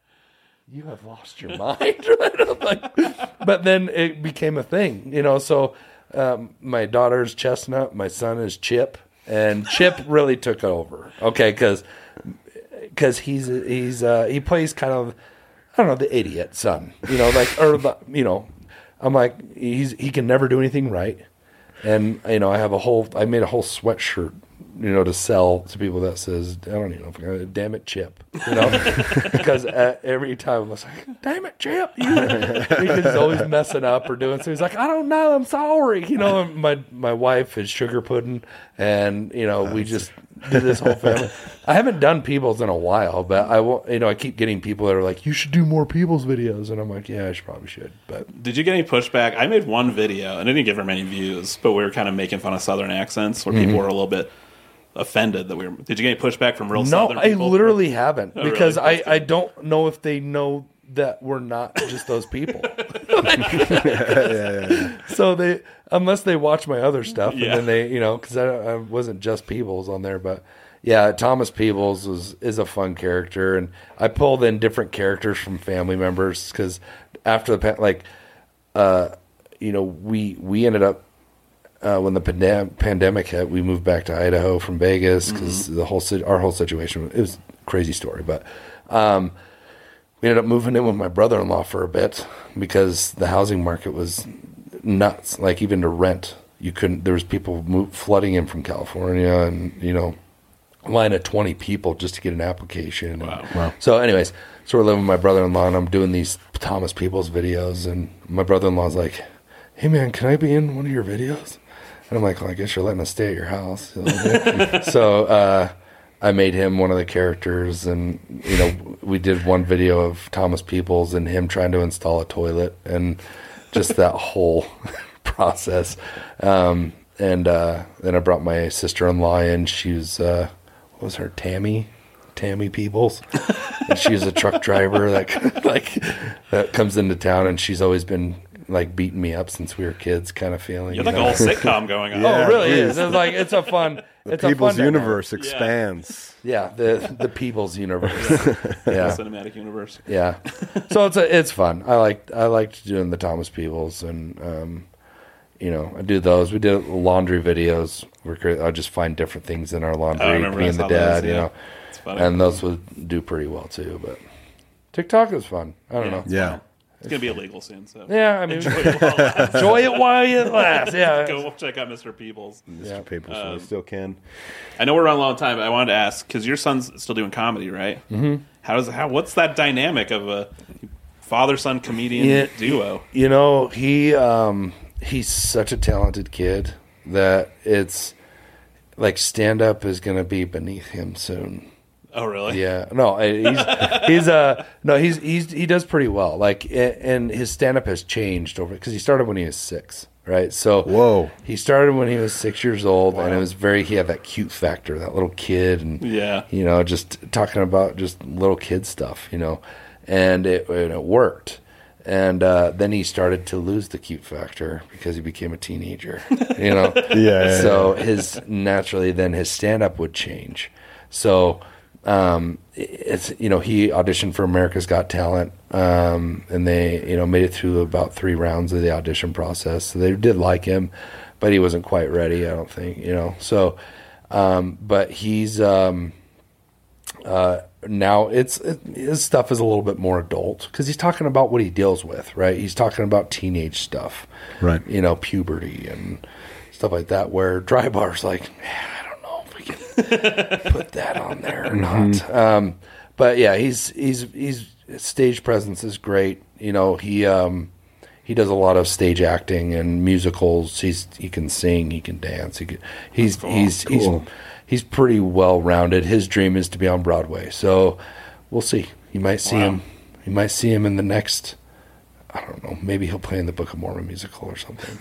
S4: "You have lost your mind." Right? I'm like, but then it became a thing, you know. So um, my daughter's Chestnut. My son is Chip. And Chip really took over, okay, because because he's he's uh, he plays kind of, I don't know, the idiot son, you know, like, or the, you know, I'm like, he's he can never do anything right, and you know, I have a whole I made a whole sweatshirt, you know, to sell to people that says, I don't even know, if I, damn it, Chip, you know, because uh, every time I was like, "Damn it, Chip," you know, he's always messing up or doing so. He's like, "I don't know, I'm sorry," you know. And my my wife is Sugar Pudding, and you know, we just did this whole family. I haven't done Peebles in a while, but I will, you know, I keep getting people that are like, "You should do more Peebles videos," and I'm like, "Yeah, I should probably should." But
S1: Did you get any pushback? I made one video, and it didn't get very many views, but we were kind of making fun of Southern accents, where
S4: Mm-hmm.
S1: people were a little bit offended that we were. Did you get any pushback from real
S4: no,
S1: Southern
S4: I
S1: people?
S4: literally haven't,
S1: Oh,
S4: because
S1: really?
S4: I I don't know if they know that we're not just those people.
S2: yeah, yeah, yeah.
S4: So they, unless they watch my other stuff,
S1: Yeah.
S4: and then they, you know, because I, I wasn't just Peebles on there, but yeah, Thomas Peebles was is a fun character, and I pulled in different characters from family members because after the pa- like, uh, you know, we we ended up uh, when the pandem- pandemic hit, we moved back to Idaho from Vegas because
S1: Mm-hmm.
S4: the whole si- our whole situation, it was a crazy story, but. Um, We ended up moving in with my brother-in-law for a bit because the housing market was nuts. Like, even to rent, you couldn't. There was people move, flooding in from California, and you know, a line of twenty people just to get an application.
S1: Wow.
S4: And, wow. So, anyways, so we're living with my brother-in-law, and I'm doing these Thomas Peebles videos, and my brother-in-law's like, "Hey, man, can I be in one of your videos?" And I'm like, "Well, I guess you're letting us stay at your house." so. uh I made him one of the characters, and you know, we did one video of Thomas Peebles and him trying to install a toilet, and just that whole process. Um, and uh, then I brought my sister-in-law in. She was, uh, what was her, Tammy, Tammy Peebles, and she was a truck driver that like that comes into town, and she's always been like beating me up since we were kids, kind of feeling.
S1: You
S4: You
S1: have like
S4: know?
S1: a whole sitcom going on.
S2: Yeah.
S4: Oh, it really
S2: geez.
S4: is. It's like it's a fun.
S2: The
S4: it's a
S2: People's
S4: fun dynamic.
S2: universe expands.
S4: Yeah, the the Peebles universe.
S1: The
S4: yeah,
S1: cinematic universe.
S4: yeah. So it's a, it's fun. I like I liked doing the Thomas Peebles, and um, you know, I do those. We did laundry videos. We're great. I just find different things in our laundry.
S1: I remember
S4: me
S1: I
S4: and the
S1: saw
S4: dad,
S1: those,
S4: you
S1: yeah.
S4: know,
S1: It's funny.
S4: and those would do pretty well too. But TikTok is fun. I don't
S1: Yeah.
S4: know.
S2: Yeah.
S1: It's gonna be illegal soon, so
S4: Yeah, I mean,
S1: enjoy it while it lasts.
S4: enjoy it while it lasts. Yeah.
S1: Go check out Mister Peoples.
S2: Mister
S4: Yeah.
S2: People, so
S1: Um,
S2: we still can.
S1: I know we're running a long time, but I wanted to ask because your son's still doing comedy, right? Mm-hmm. How does how? What's that dynamic of a father-son comedian
S4: Yeah,
S1: duo?
S4: You know, he um, he's such a talented kid that it's like stand up is going to be beneath him soon.
S1: Oh, really?
S4: Yeah, no, he's he's uh no he's he's he does pretty well. Like, and his stand up has changed over because he started when he was six, right? So
S2: Whoa.
S4: he started when he was six years old, and it was very he had that cute factor, that little kid, and
S1: Yeah.
S4: you know, just talking about just little kid stuff, you know, and it and it worked. And uh, then he started to lose the cute factor because he became a teenager, you know.
S2: Yeah, yeah,
S4: So his naturally then his stand up would change. So um, it's you know he auditioned for America's Got Talent, um, and they you know made it through about three rounds of the audition process. So they did like him, but he wasn't quite ready, I don't think, you know. So, um, but he's. Um, uh, now it's it, his stuff is a little bit more adult because he's talking about what he deals with, right? He's talking about teenage stuff,
S2: Right.
S4: You know, puberty and stuff like that. Where Dry Bar's like, man, I don't know if we can put that on there or not. Um, but yeah, he's he's he's his stage presence is great. You know, he um, he does a lot of stage acting and musicals. He's he can sing, he can dance. He can, he's
S1: cool.
S4: he's
S2: Cool.
S4: he's he's pretty well rounded. His dream is to be on Broadway, so we'll see. You might see
S1: Wow.
S4: him. You might see him in the next. I don't know. Maybe he'll play in the Book of Mormon musical or something.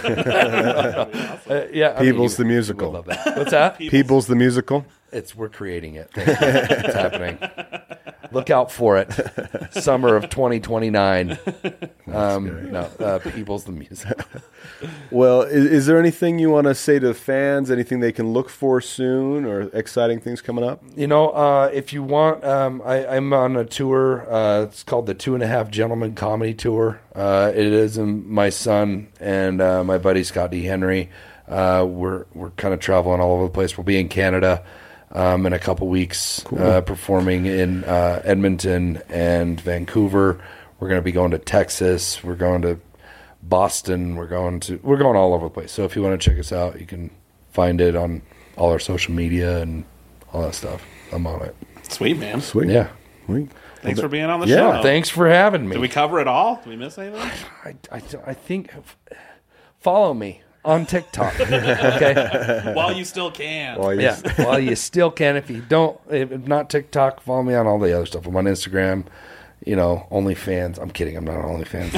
S4: uh, yeah, I mean,
S2: Peoples
S4: you-
S2: the
S4: you
S2: musical.
S4: would love that. What's that?
S2: Peoples the musical.
S4: It's we're creating it. It's happening. Look out for it. Summer of twenty twenty-nine. Um, no, uh, People's the music.
S2: Well, is, is there anything you want to say to the fans? Anything they can look for soon, or exciting things coming up?
S4: You know, uh, if you want, um, I, I'm on a tour. Uh, it's called the Two and a Half Gentlemen Comedy Tour. Uh, it is um, my son and uh, my buddy Scott D. Henry. Uh, we're we're kind of traveling all over the place. We'll be in Canada um, in a couple weeks, uh, performing in uh, Edmonton and Vancouver. We're going to be going to Texas. We're going to Boston. We're going to we're going all over the place. So if you want to check us out, you can find it on all our social media and all that stuff. I'm on it.
S1: Sweet, man.
S2: Sweet.
S4: Yeah.
S2: Sweet.
S1: Thanks for being on the
S2: Yeah,
S1: show.
S4: Thanks for having me.
S1: Did we cover it all? Did we miss anything?
S4: I, I, I think follow me on TikTok. Okay.
S1: While you still can.
S2: Well,
S4: Yeah. Well, you still can. If you don't, if not TikTok, follow me on all the other stuff. I'm on Instagram. You know, OnlyFans. I'm kidding. I'm not on OnlyFans.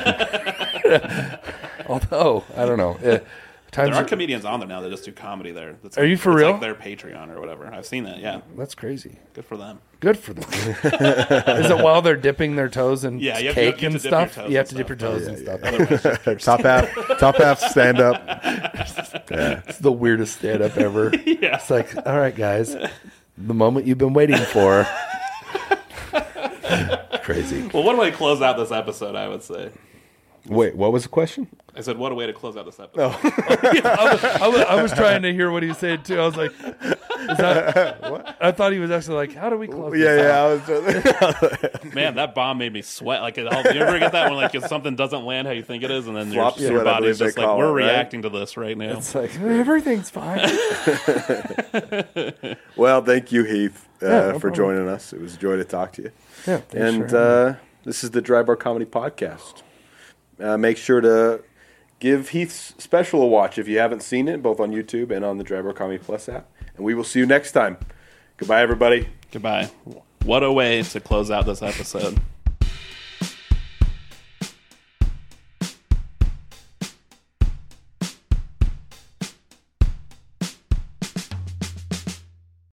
S4: Although I don't know. Uh, times
S1: There are
S4: are-
S1: comedians on there now that just do comedy there. That's
S4: Are you for
S1: it's
S4: real?
S1: Like their Patreon or whatever. I've seen that. Yeah,
S4: that's crazy.
S1: good for them.
S4: Good for them. Is it while they're dipping their toes in
S1: Yeah, you have-
S4: cake
S1: you have
S4: and
S1: to dip your
S4: stuff?
S1: toes
S4: You have
S1: and
S4: to dip your
S1: stuff.
S4: toes and stuff.
S2: top half, top half stand up.
S4: It's the weirdest stand up ever.
S1: Yeah.
S4: It's like, all right, guys, the moment you've been waiting for. Crazy.
S1: Well, what a way to close out this episode, I would say.
S2: Wait, what was the question?
S1: I said, what a way to close out this episode.
S4: I, was, I, was, I was trying to hear what he said too. I was like, is that, I thought he was actually like, how do we close this
S2: Yeah,
S4: out?
S2: yeah. I was,
S1: Man, that bomb made me sweat. Like, it all, you ever get that when like if something doesn't land how you think it is, and then your,
S2: Flop
S1: your
S2: sweat, I
S1: body's
S2: believe
S1: just
S2: they
S1: like,
S2: call
S1: we're
S2: it, right?
S1: reacting to this right now.
S4: It's like, everything's fine.
S2: well, thank you, Heath, uh,
S4: Yeah, no
S2: for
S4: problem.
S2: joining us. It was a joy to talk to you.
S4: Yeah, thanks
S2: And
S4: for having me.
S2: uh, this is the Dry Bar Comedy Podcast. Uh, make sure to give Heath's special a watch if you haven't seen it, both on YouTube and on the Dry Bar Comedy Plus app. And we will see you next time. Goodbye, everybody.
S1: Goodbye. What a way to close out this episode.